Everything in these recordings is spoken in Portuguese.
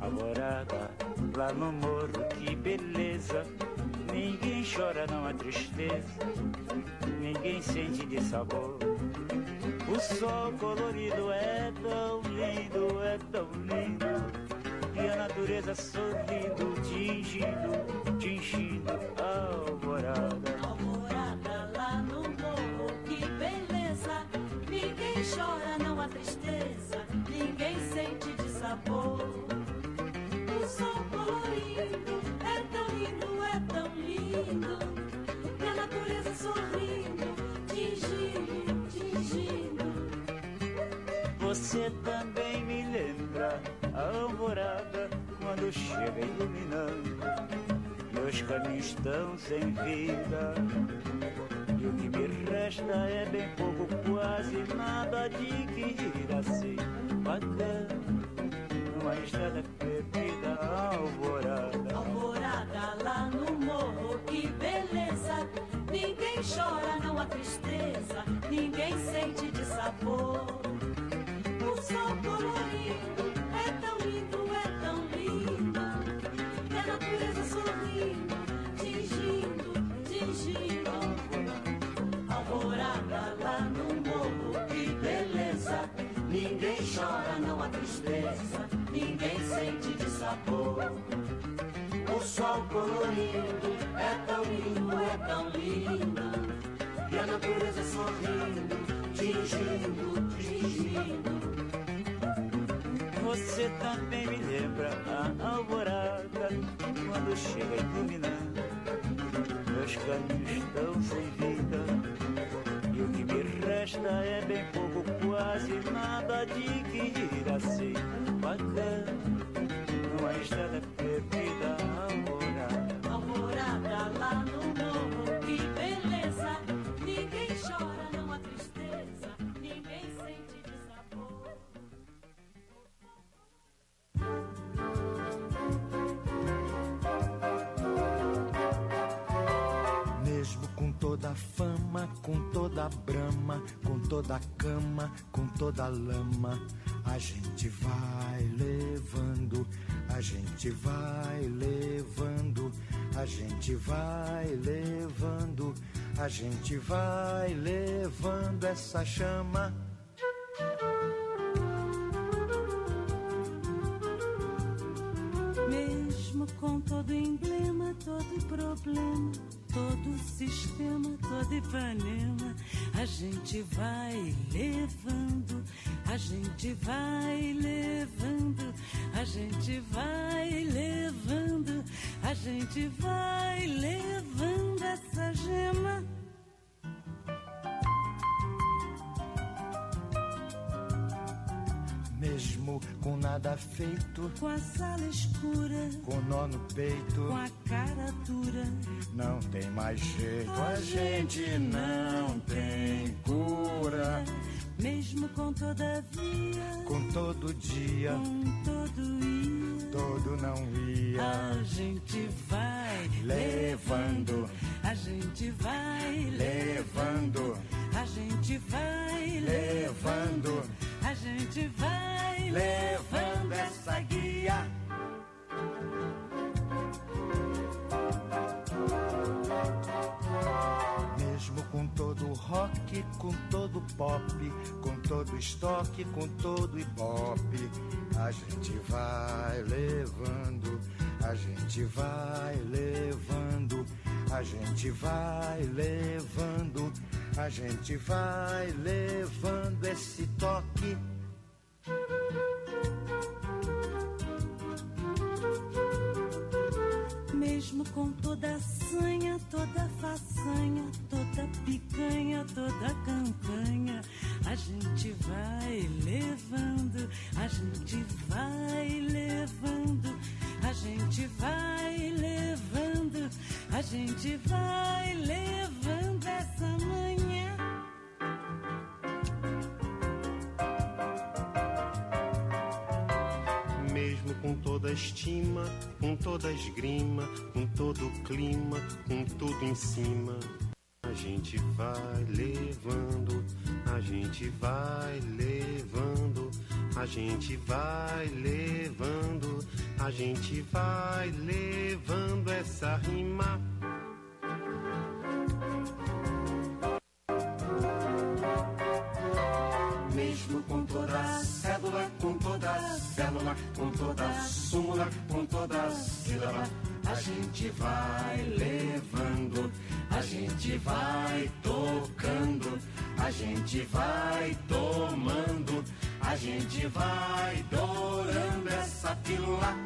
Alvorada, lá no morro, que beleza. Ninguém chora, não há tristeza, ninguém sente de sabor. O sol colorido é tão lindo, é tão lindo. E a natureza sorrindo, tingindo, tingindo a alvorada. Alvorada lá no morro, que beleza. Ninguém chora, não há tristeza, ninguém sente de sabor. O sol colorido é tão lindo, é tão lindo. E a natureza sorrindo, tingindo, tingindo. Você também me lembra a alvorada quando chega iluminando. Meus caminhos estão sem vida e o que me resta é bem pouco, quase nada de que ir assim. Bacana, uma estrada perdida, alvorada. Alvorada lá no morro, que beleza. Ninguém chora, não há tristeza, ninguém sente de sabor. O sol colorido é tão lindo, é tão lindo. E a natureza sorrindo, tingindo, tingindo. Alvorada lá no morro, que beleza. Ninguém chora, não há tristeza, ninguém sente de sabor. O sol colorido é tão lindo, é tão lindo. E a natureza sorrindo, tingindo, tingindo. Você também me lembra a alvorada quando chega iluminando. Meus caminhos estão sem vida e o que me resta é bem pouco, quase nada de que ir assim. Bacana, numa estrada perdida, alvorada. Alvorada lá no morro, que beleza. Ninguém chora, não há tristeza, ninguém sente de sabor. Mesmo com toda a fama, com toda a brama, com toda a cama, com toda a lama, a gente vai levando, a gente vai levando, a gente vai levando, a gente vai levando essa chama. Mesmo com todo emblema, todo problema, todo sistema, todo Ipanema, a gente vai levando, a gente vai levando, a gente vai levando, a gente vai levando essa gema. Mesmo com nada feito, com a sala escura, com nó no peito, com a cara dura, não tem mais jeito, a gente não tem cura. Mesmo com todavia, com todo dia, com todo ia, todo não ia, a gente vai levando, a gente vai levando, a gente vai levando, a gente vai levando essa guia. Mesmo com todo rock, com todo pop, com todo estoque, com todo ibope, a gente vai levando, a gente vai levando, a gente vai levando, a gente vai levando esse toque. Mesmo com toda sanha, toda façanha, toda picanha, toda campanha, a gente vai levando, a gente vai levando, a gente vai levando, a gente vai levando essa manhã. Mesmo com toda estima, com toda esgrima, com todo o clima, com tudo em cima, a gente vai levando, a gente vai levando, a a gente vai levando, a gente vai levando essa rima. Mesmo com toda a cédula, com toda a célula, com toda a súmula, com toda a sílaba, a gente vai levando, a gente vai tocando, a gente vai tomando, a gente vai dourando essa pílula.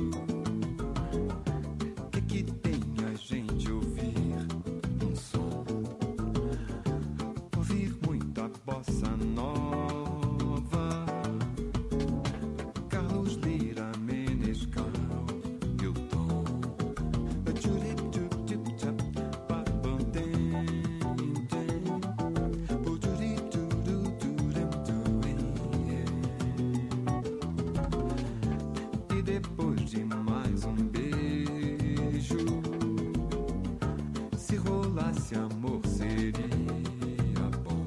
Que tem a gente ouvir um som esse amor seria bom.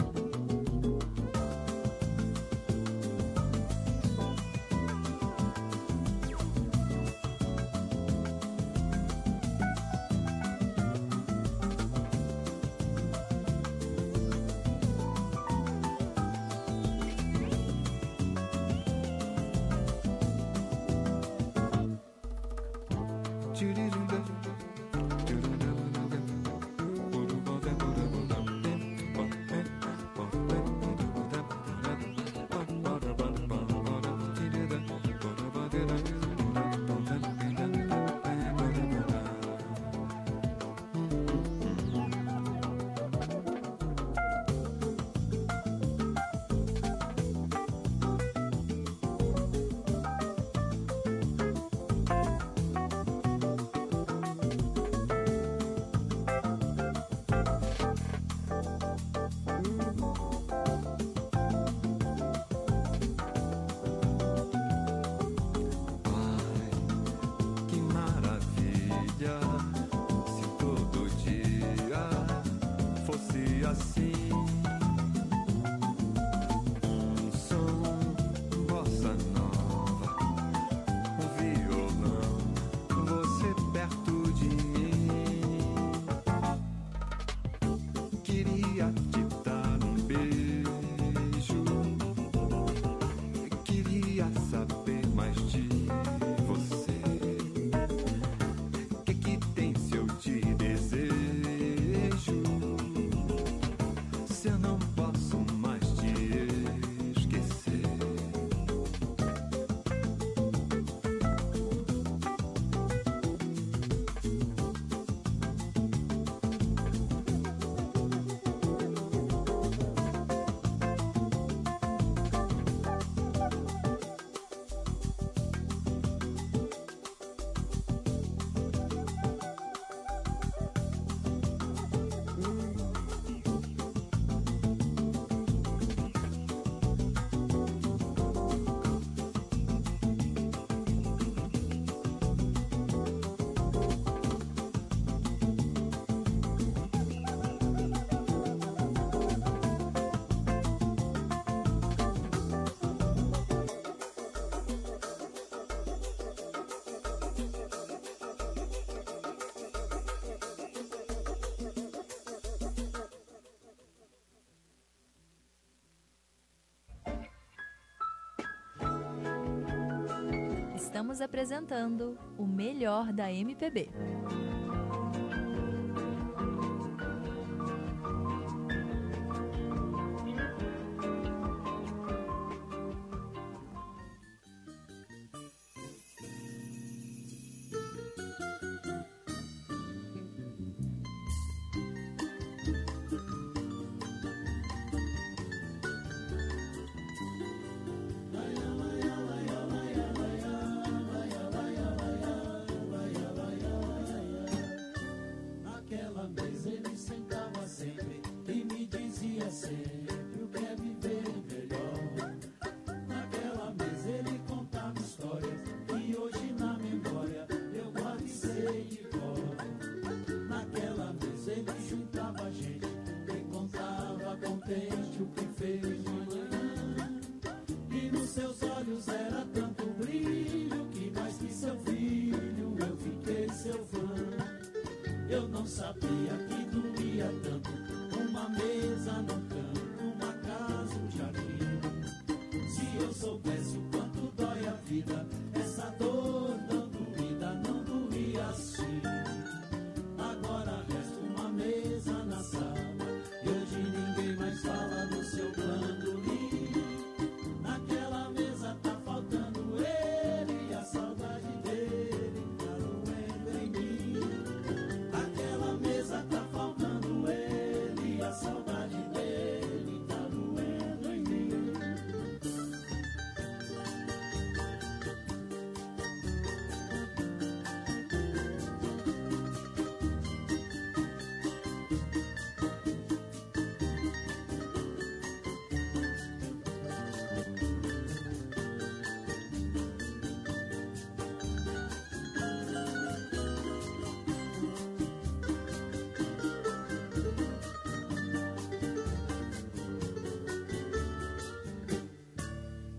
Estamos apresentando o melhor da MPB.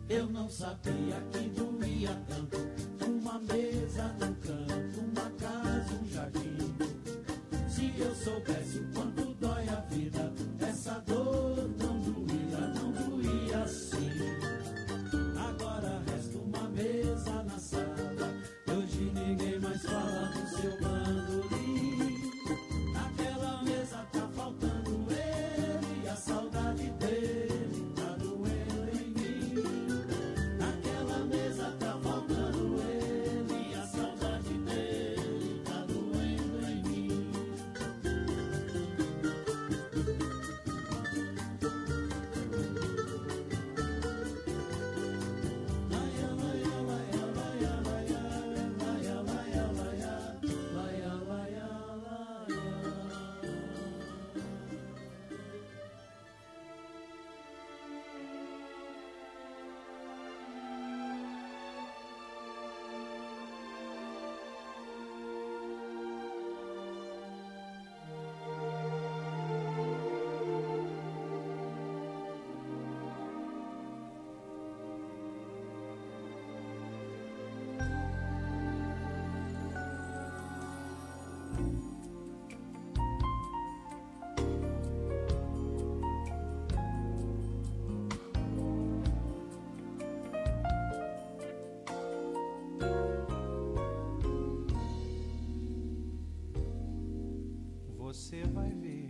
Eu não sabia que doía tanto. Uma mesa num canto, uma casa, um jardim. Se eu soubesse o quanto dói a vida, essa dor não doía assim. Agora resta uma mesa na sala, hoje ninguém mais fala do seu bandolim. Naquela mesa tá faltando ele, e a saudade dele tá doendo em mim. Naquela mesa tá faltando ele, e a saudade dele tá doendo em mim. Você vai ver,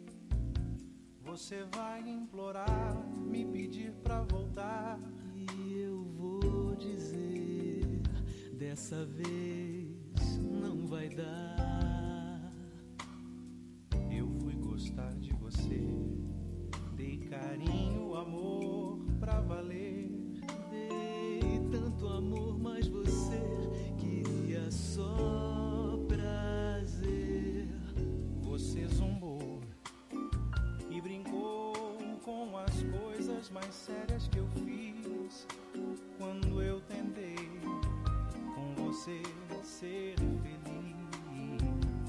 você vai implorar, me pedir pra voltar. E eu vou dizer, dessa vez não vai dar. Eu fui gostar de você, dei carinho, amor pra valer. Dei tanto amor, mas você queria só prazer. Você zombou e brincou com as coisas mais sérias que eu fiz quando eu tentei com você ser feliz.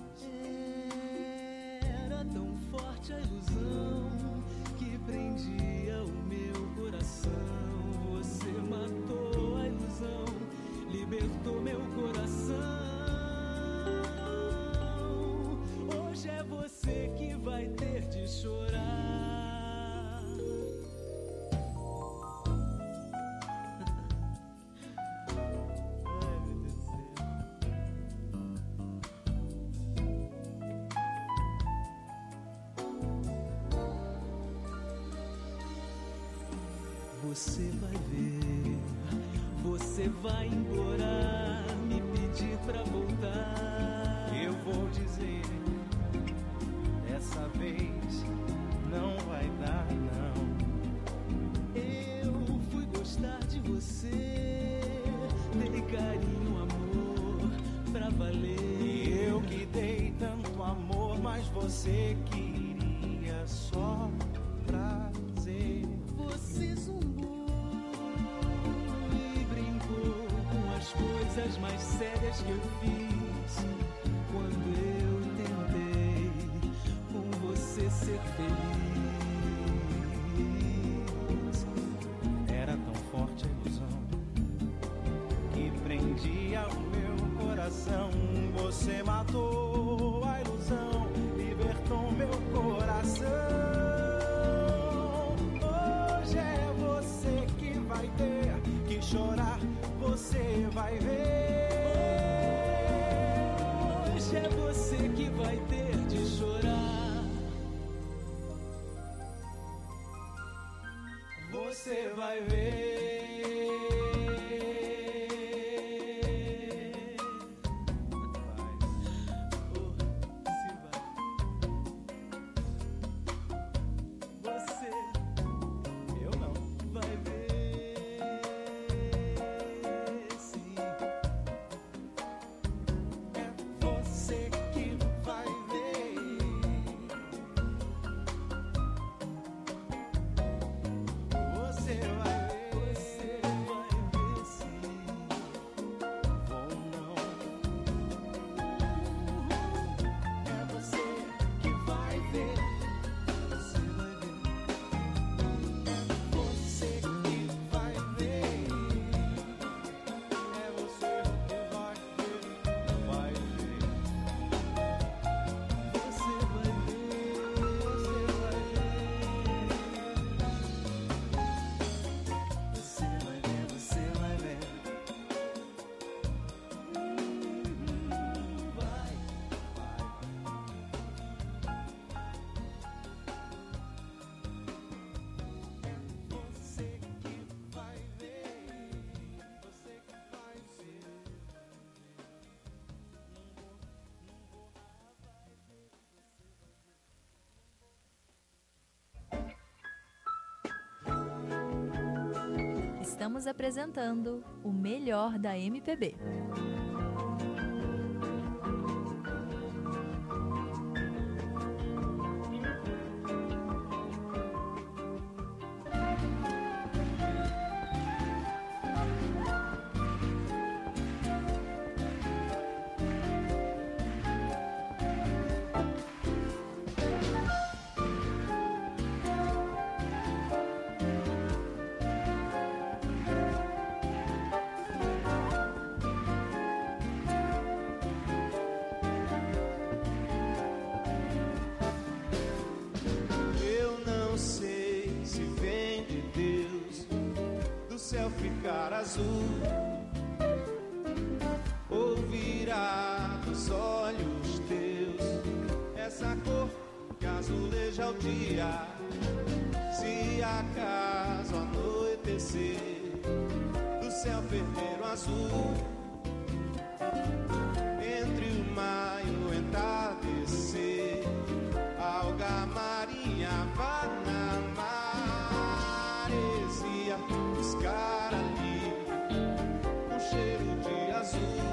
Era tão forte a ilusão que prendia o meu coração. Você matou a ilusão, libertou meu coração. Hoje é você que vai ter de chorar. Ai, meu Deus do céu. Você vai ver, você vai implorar, me pedir pra voltar. Eu vou dizer, dessa vez não vai dar não. Eu fui gostar de você, dei carinho, amor pra valer. E eu que dei tanto amor, mas você queria só prazer. Você zombou e brincou com as coisas mais sérias que eu fiz quando eu tentei com você ser feliz. Era tão forte a ilusão que prendia o meu coração. Você matou a ilusão, libertou meu coração. Hoje é você que vai ter que chorar, você vai ver. Hoje é você que vai ter de chorar. Você vai ver. Você vai ver. Estamos apresentando o melhor da MPB. Ficar azul, ou virar dos olhos teus essa cor que azuleja o dia. Se acaso anoitecer do céu vermelho azul, entre o mar e o entardecer, alga marinha vá na maresia buscar ali um cheiro de azul.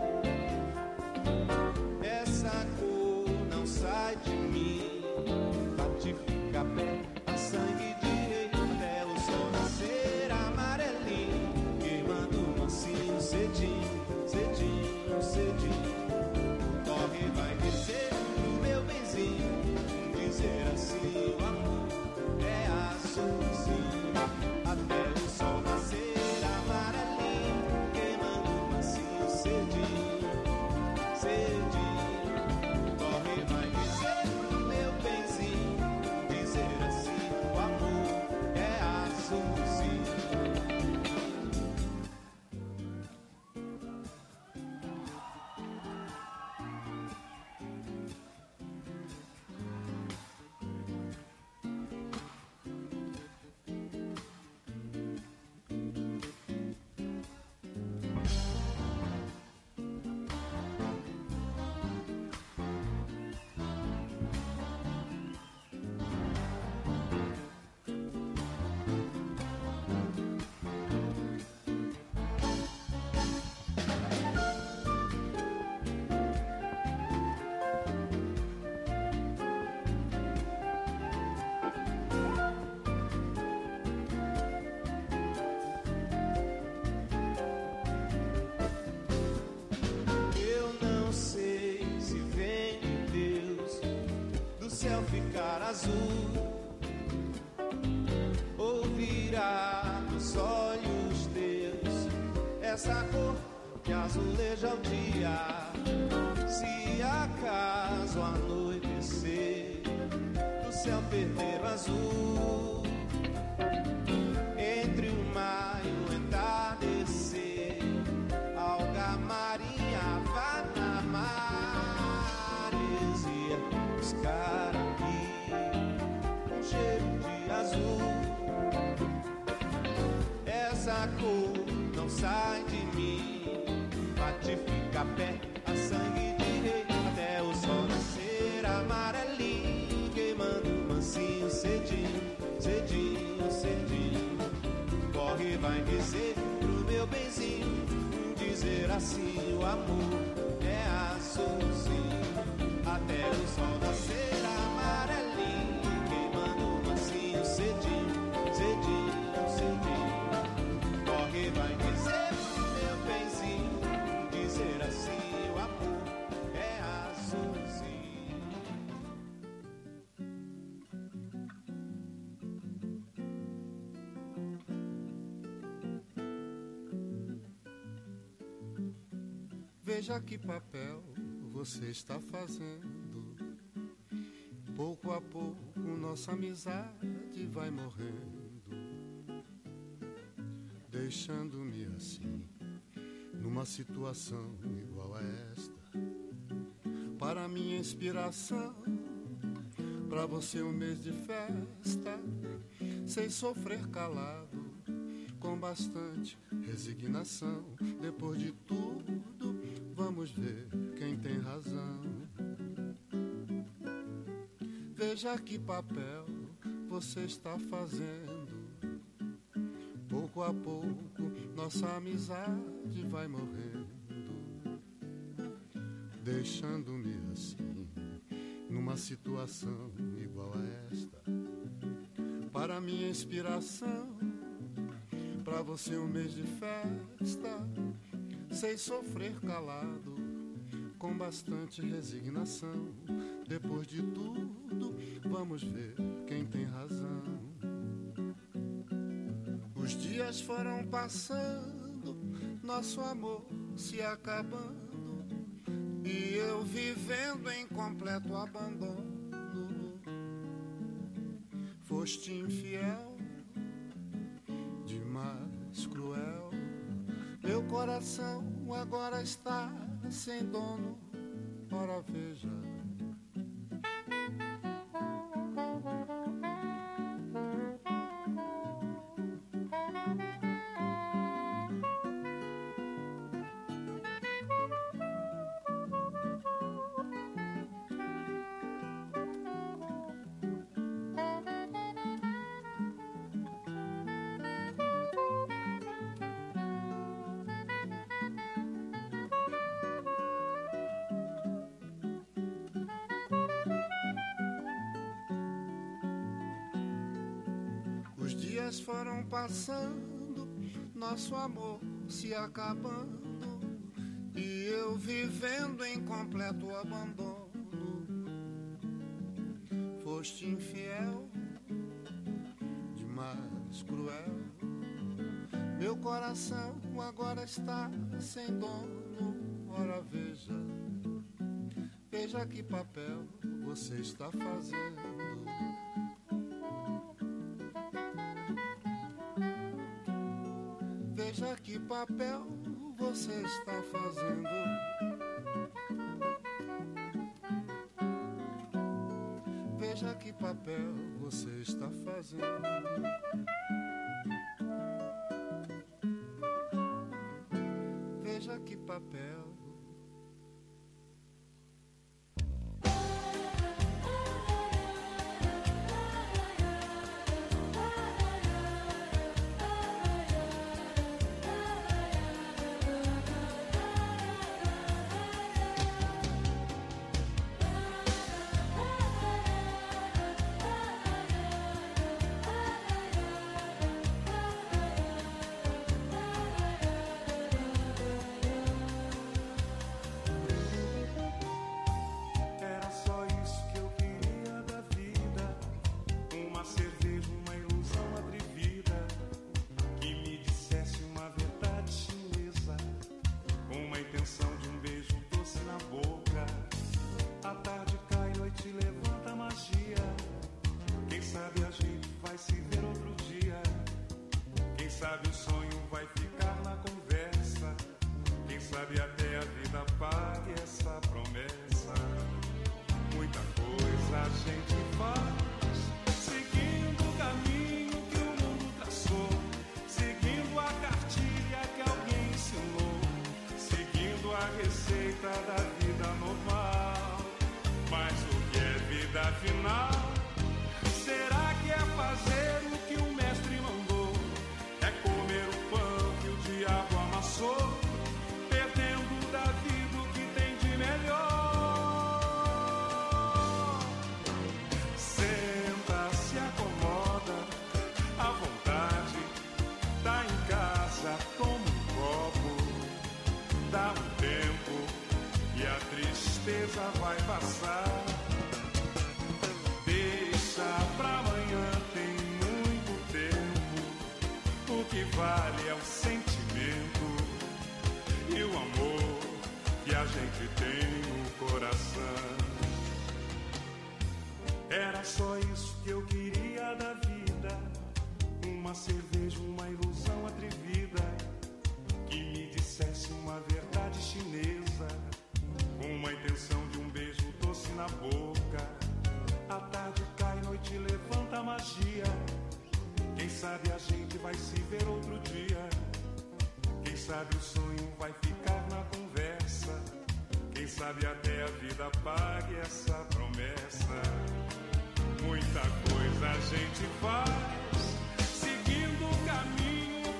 Essa cor não sai de mim, bate fica pé a sangue de rei até o sol nascer amarelinho, queimando mansinho cedinho, cedinho, cedinho. Corre, vai descer pro meu benzinho, dizer assim o amor é azulzinho até o sol nascer amarelinho, queimando mansinho cedinho, cedinho. Corre, vai dizer pro meu benzinho, dizer assim o amor é azulzinho. Ficar azul, ou virar dos olhos teus essa cor que azuleja o dia. Se acaso anoitecer do céu vermelho azul, entre o mar e o entardecer, alga marinha vá na maresia buscar cheiro de azul. Essa cor não sai de mim, bate fica pé a sangue de rei até o sol nascer amarelinho, queimando mansinho cedinho, cedinho, cedinho. Corre, vai dizer pro meu benzinho, dizer assim o amor é azulzinho até o sol nascer amarelinho, cedinho, cedinho, cedinho. Corre, vai dizer pro meu benzinho, dizer assim o amor é azulzinho. Veja que papel você está fazendo. Pouco a pouco nossa amizade vai morrendo, deixando-me assim, numa situação igual a esta. Para minha inspiração, pra você um mês de festa, sem sofrer calado, com bastante resignação. Depois de tudo, vamos ver quem tem razão. Veja que papel você está fazendo. Pouco a pouco nossa amizade vai morrendo, deixando-me assim, numa situação igual a esta. Para minha inspiração, pra você um mês de festa, sei sofrer calado, com bastante resignação. Depois de tudo, vamos ver quem tem razão. Os dias foram passando, nosso amor se acabando, e eu vivendo em completo abandono. Foste infiel, demais cruel. Meu coração agora está sem dono. Ora veja. Os dias foram passando, nosso amor se acabando, e eu vivendo em completo abandono. Foste infiel, demais cruel. Meu coração agora está sem dono. Ora veja, veja que papel você está fazendo. Veja que papel você está fazendo. Veja que papel você está fazendo. Veja que papel. sabe o sonho vai ficar na conversa. Quem sabe até a vida pague essa promessa. Muita coisa a gente faz, seguindo o caminho que o mundo traçou, seguindo a cartilha que alguém ensinou, seguindo a receita da vida normal. Mas o que é vida afinal? Será que é fazer o que o mestre mandou? É comer o pão que o diabo amassou, perdendo da vida o que tem de melhor. Senta, se acomoda, à vontade, tá em casa, toma um copo, dá um tempo e a tristeza vai passar. Pra amanhã tem muito tempo. O que vale é o sentimento e o amor que a gente tem no coração. Era só isso que eu queria da vida, uma cerveja, uma ilusão atrevida, que me dissesse uma verdade chinesa, com uma intenção de um beijo doce na boca. A tarde cai, noite levanta a magia. Quem sabe a gente vai se ver outro dia. Quem sabe o sonho vai ficar na conversa. Quem sabe até a vida pague essa promessa. Muita coisa a gente faz, seguindo o caminho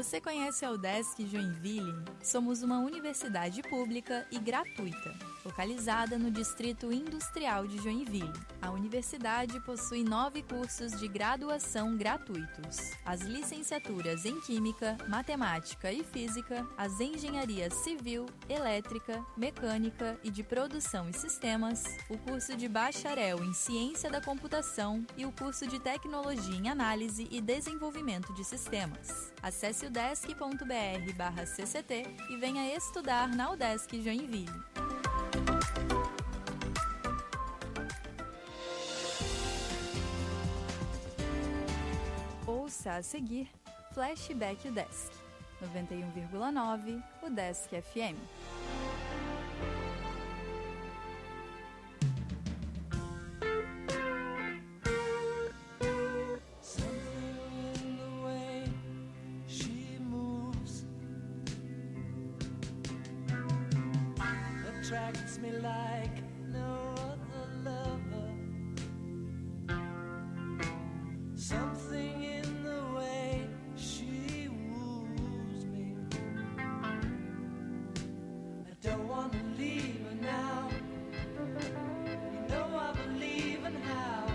Você conhece a UDESC Joinville? Somos uma universidade pública e gratuita, localizada no Distrito Industrial de Joinville. A universidade possui 9 cursos de graduação gratuitos. As licenciaturas em Química, Matemática e Física, as engenharias Civil, Elétrica, Mecânica e de Produção e Sistemas, o curso de Bacharel em Ciência da Computação e o curso de Tecnologia em Análise e Desenvolvimento de Sistemas. Acesse udesc.br/cct e venha estudar na UDESC Joinville. Ouça a seguir Flashback UDESC, 91,9 UDESC FM. Attracts me like no other lover. Something in the way she woos me. I don't wanna leave her now. You know I believe in how.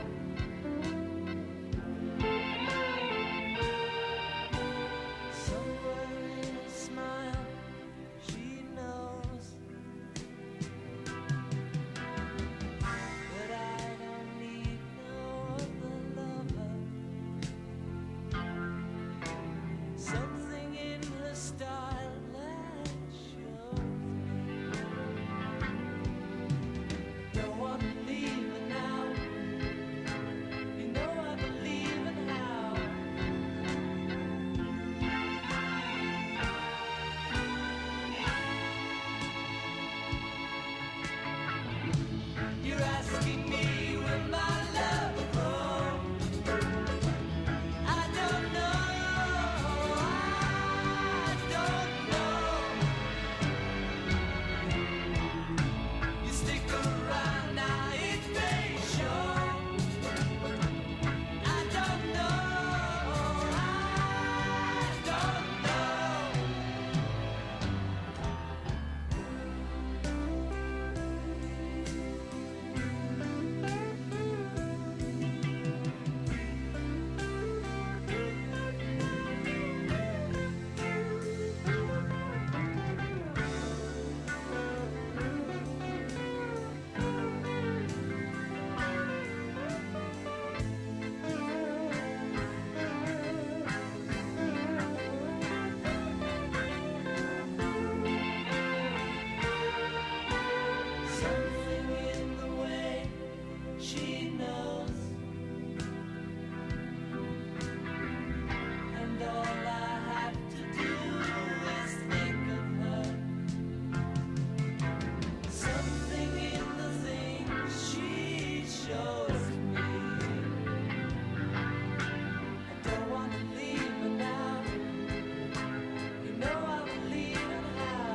Somewhere in a smile she knows that I don't need no other lover. Something in her style that shows me. Don't wanna leave her now. You know I believe in how. You're asking me where my love will go. I don't know. I don't know. You stick around now, it may show. I don't know. I don't know. Something in the way she knows, and all I have to do is think of her. Something in the things she shows me. I don't want to leave her now. You know I believe in how.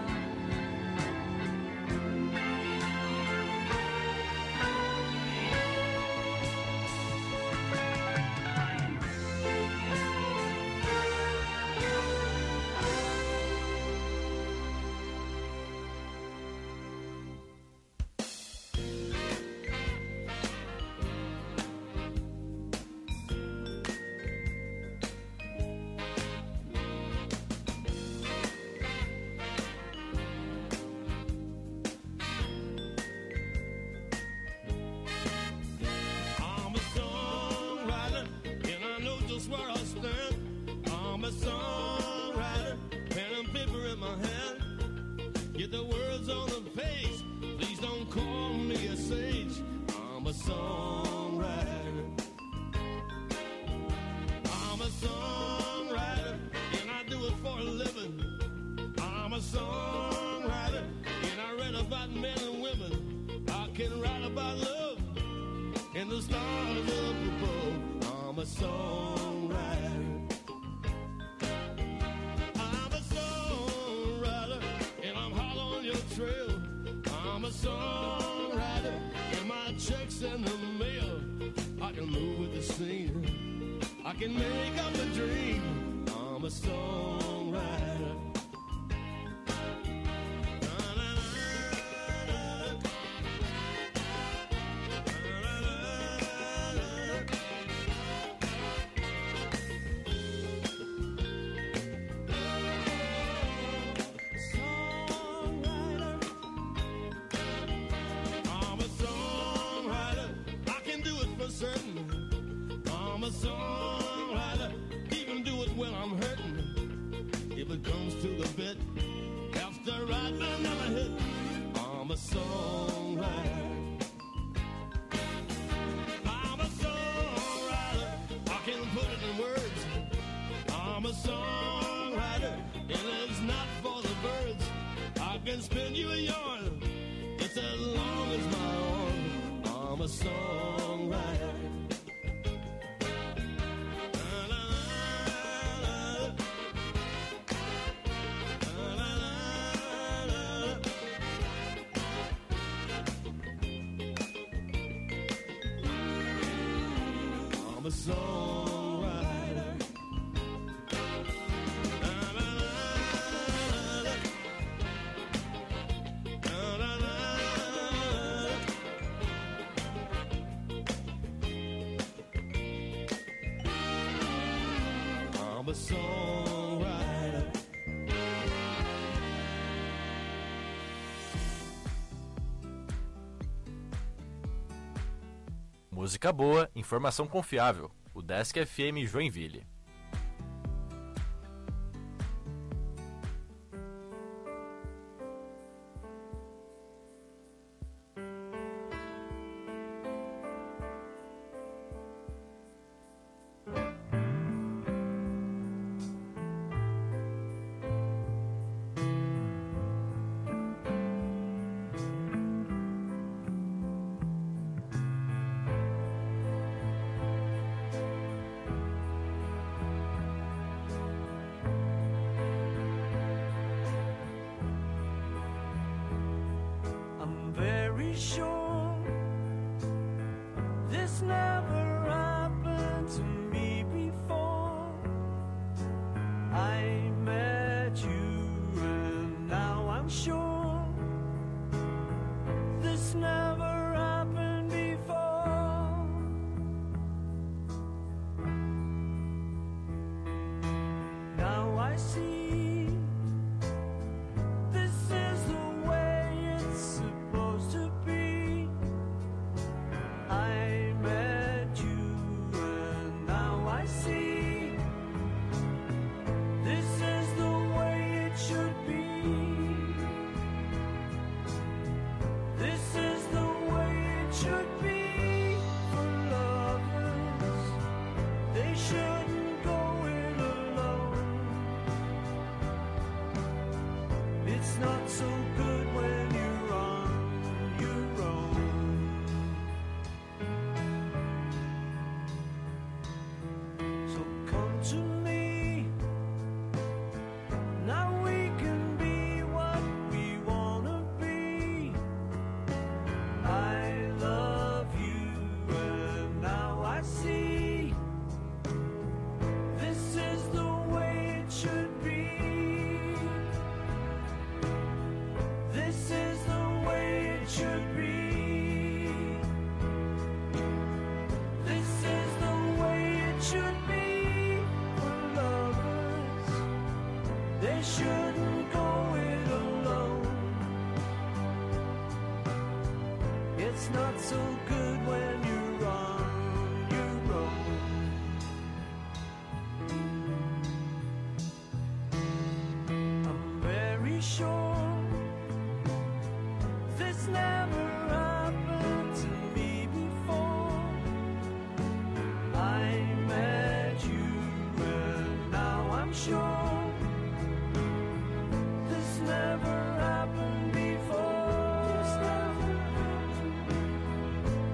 I'm a songwriter, and I know just where I stand. I'm a songwriter, pen and paper in my hand. Get the words on the page, please don't call me a sage. I'm a songwriter. I'm a songwriter, and I do it for a living. I'm a songwriter, and I read about men and women. I can write about love and the stars up above. I'm a songwriter. I'm a songwriter, and I'm hot on your trail. I'm a songwriter, and my checks in the mail. I can move with the scene. I can make up a dream. I'm a songwriter. songwriter. I'm a songwriter, even do it when I'm hurting. If it comes to the bit, after writing another hit, I'm a songwriter. I'm a songwriter, I can put it in words. I'm a songwriter, and it's not for the birds. I can spin you a yarn, it's as long as my arm. I'm a songwriter. I'm a songwriter. I'm a songwriter. Música boa, informação confiável. O Desk FM Joinville. Sure, this never happened to me before. I met you and now I'm sure this never happened before. Now I see this is the way it's supposed to be. I met you and now I see this is the way it should be. This is the way it should be for lovers. They shouldn't go it alone. It's not so good when you're on your own. So come to me. Now we can be what we wanna be. I love you and now I see this is the way it should be. This is the way it should be. This is the way it should be for lovers. They shouldn't go it alone. It's not so good when you're on your own. I'm very sure this never happened to me before. I met you and now I'm sure this never happened before.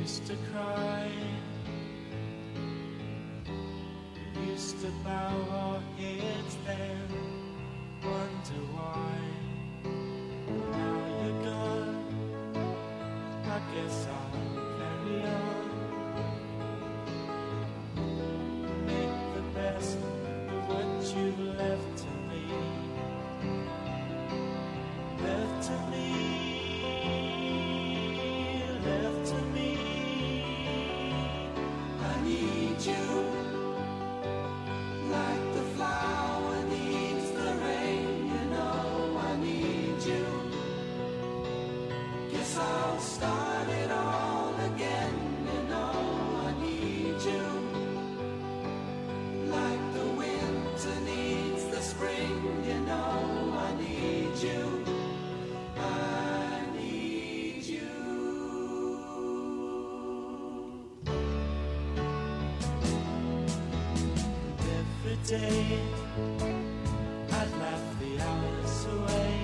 used to cry, we used to bow our heads then, wonder why. Now you're gone, I guess I'll carry on. Make the best of what you've left to me. Left to me, left to me. I need you, like the flower needs the rain. You know I need you. Guess I'll start it all again. You know I need you, like the winter needs the spring. You know I need you. I need you. Every day I'd laugh the hours away,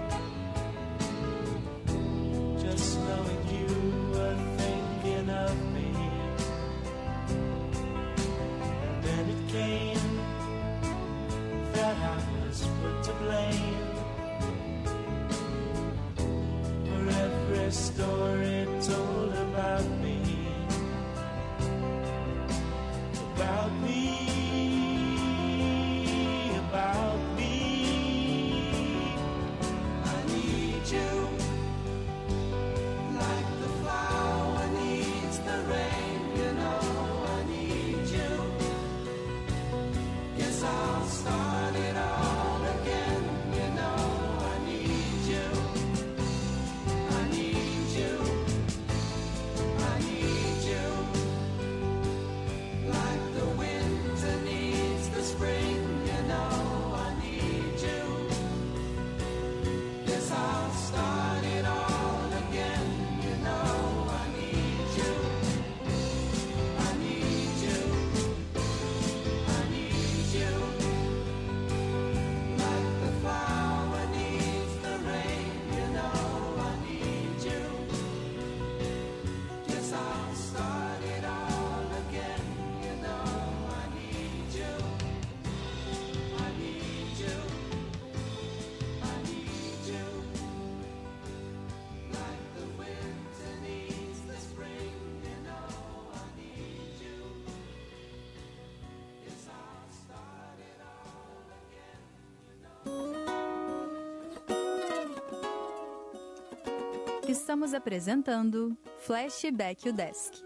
just knowing you were thinking of me. And then it came that I was put to blame for every story told about me, about me, about me. I need you, like the flower needs the rain. You know I need you. Guess I'll start it all again. You know I need you. I need you. I need you. Like the winter needs the spring. You know I need you. Guess I'll start it all again. You know I need you. I need you. I need you. Like the flower needs the rain. You know I need you. Guess I'll start it all again. You know I need you. I need you. I need you. Like the winter needs the spring. You know I need you. Guess I'll start it all again. Estamos apresentando Flashback o Desk.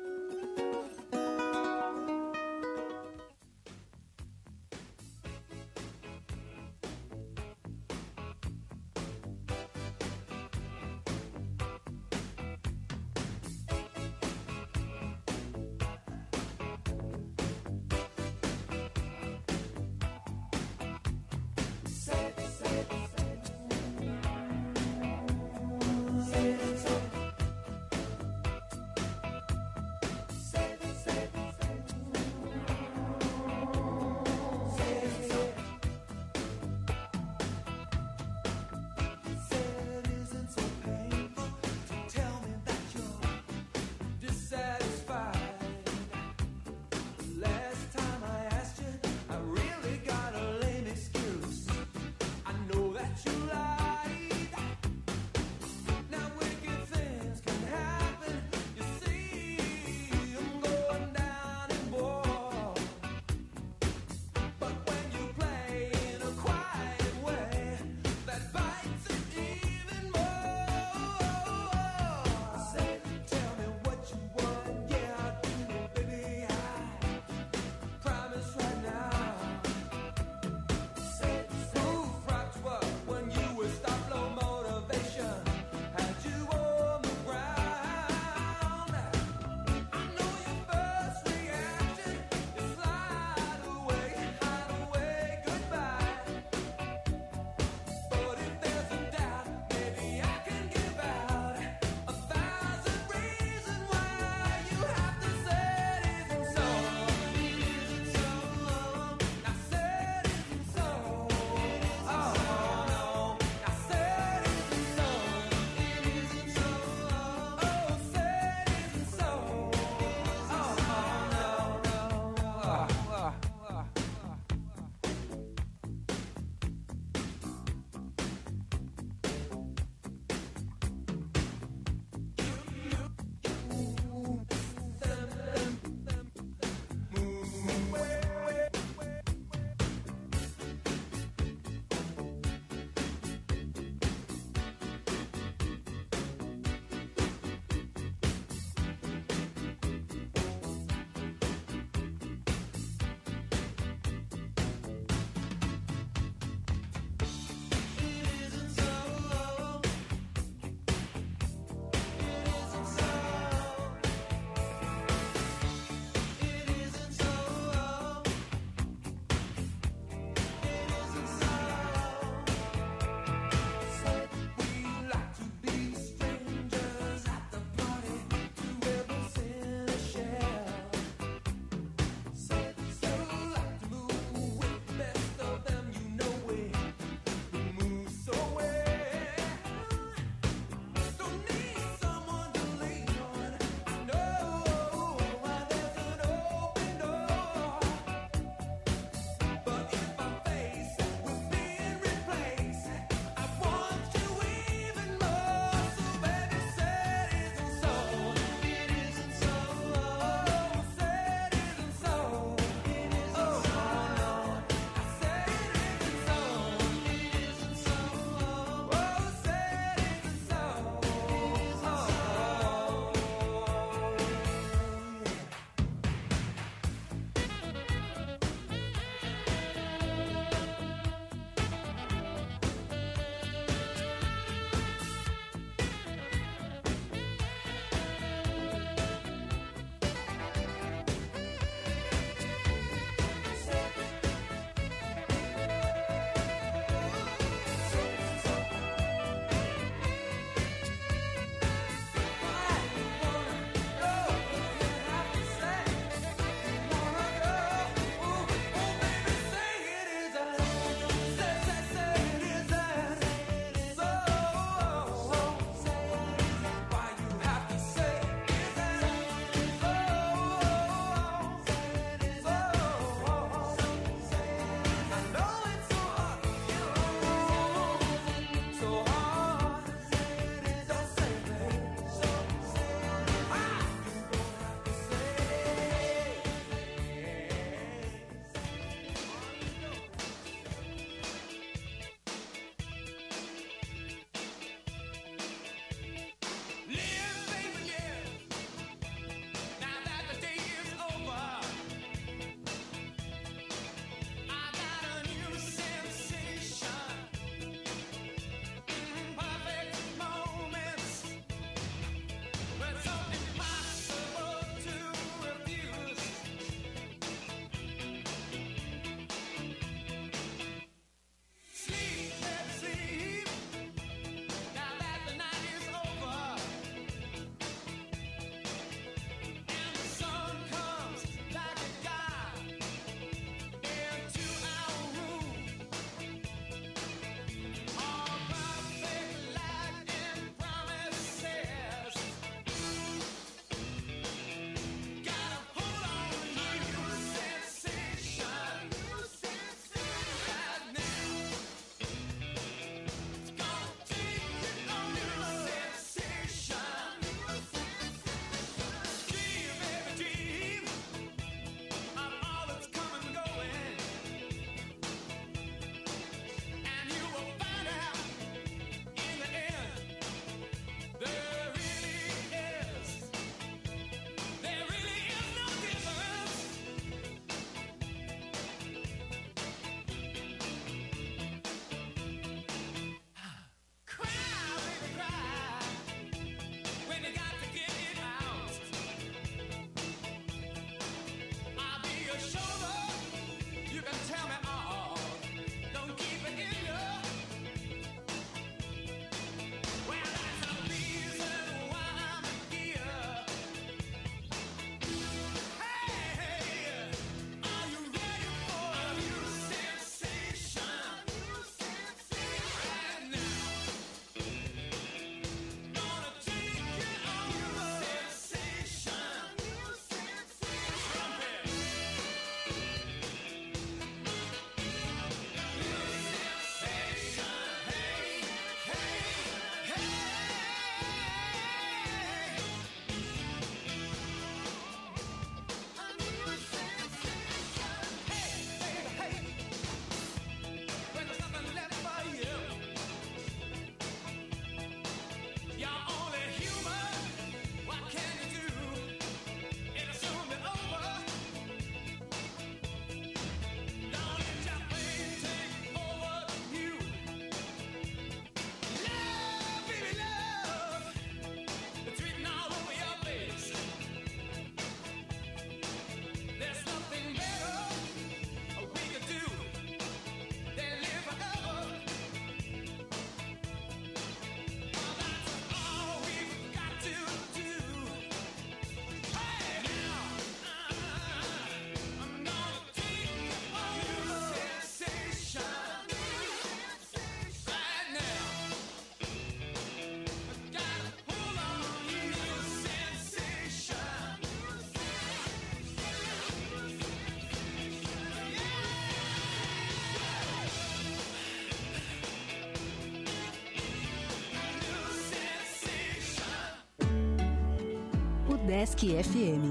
Desk FM.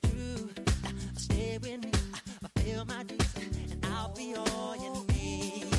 Stay with me, I feel my juice, and I'll be all you need.